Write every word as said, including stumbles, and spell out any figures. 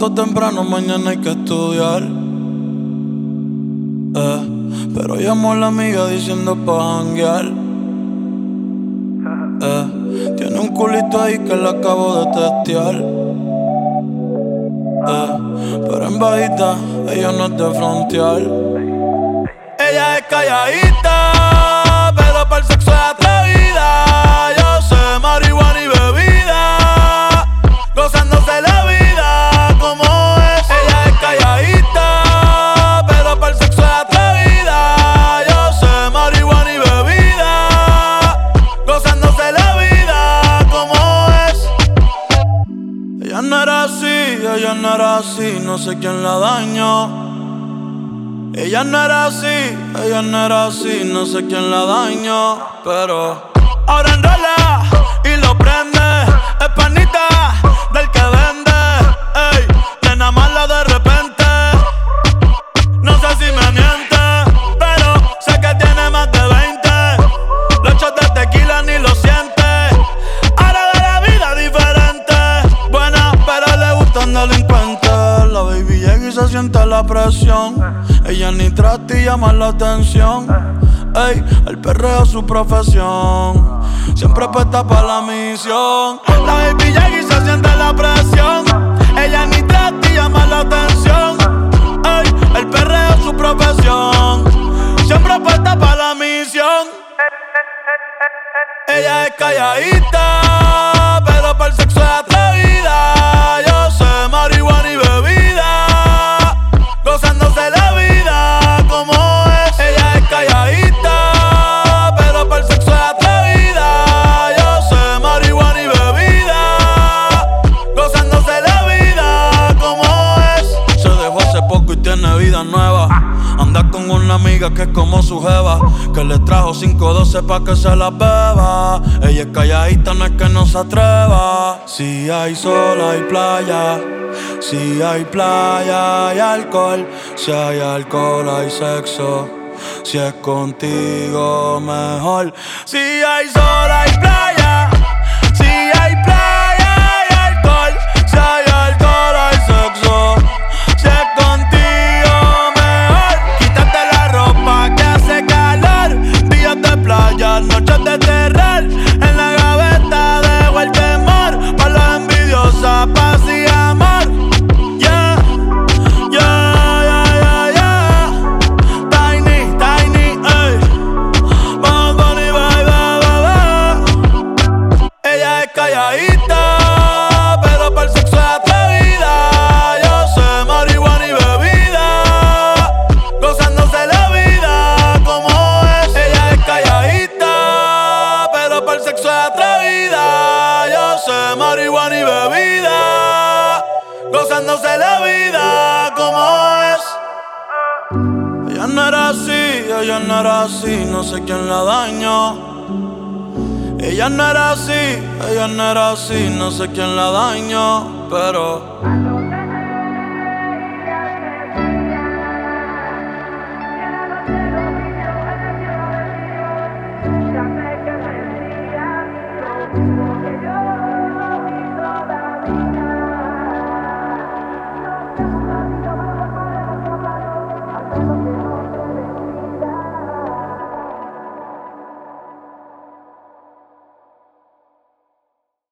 levanto temprano, mañana hay que estudiar. Eh, pero llamo a la amiga diciendo pa' janguear. Eh, tiene un culito ahí que la acabo de testear. Eh, pero en bajita, ella no es de frontear. Ella es calladita, pero para el sexo es atrevida. Yo sé marihuana y bebida, gozándose la vida como es. Ella es calladita, pero para el sexo es atrevida. Yo sé marihuana y bebida, gozándose la vida como es. Ella no era así, ella no era así, no sé quién la dañó. Ella no era así, ella no era así, no sé quién la dañó. Pero ahora enrola y lo prende. Es panita del que vende. Ey, nena mala de repente. No sé si me miente, pero sé que tiene más de veinte. Los shots de tequila ni lo siente. Ahora de la vida diferente. Buena, pero le gustan delincuentes. La baby llega y se siente la presión. Ella ni trata y llama la atención. Ey, el perreo es su profesión. Siempre puesta pa' la misión. La baby llega y se siente la presión. Ella ni trata y llama la atención. Ey, el perreo es su profesión. Siempre puesta pa' la misión. Ella es calladita, pero para el sexo es atrevida. Yo sé marihuana y bebida, gozándose la vida como es. Ella es calladita, pero para el sexo es atrevida. Yo sé marihuana y bebida, gozándose la vida como es. Se dejó hace poco y tiene vida nueva. Anda con una amiga que es como su jeva, que le trajo cinco doce pa' que se la beba. Ella es calladita, no es que no se atreva. Si hay sol hay playa, si hay playa hay alcohol, si hay alcohol hay sexo, si es contigo mejor. Si hay sol hay playa, si hay playa hay alcohol, si hay alcohol hay sexo, si es contigo mejor. Quítate la ropa que hace calor, días de playa, noches de terror. En la gaveta dejo el temor, pa' las envidiosas, paz y amor. Yeah, yeah, yeah, yeah, yeah. Tiny, tiny, ey. Bad Bunny, baby, baby. Ella es calladita, pero para el sexo es atrevida. Yo sé marihuana y bebida, gozándose la vida como es. Ella es calladita, pero para el sexo es atrevida. Yo sé marihuana y bebida, gozándose la vida como es. Ella no era así, ella no era así, no sé quién la dañó. Ella no era así, ella no era así, no sé quién la dañó. Pero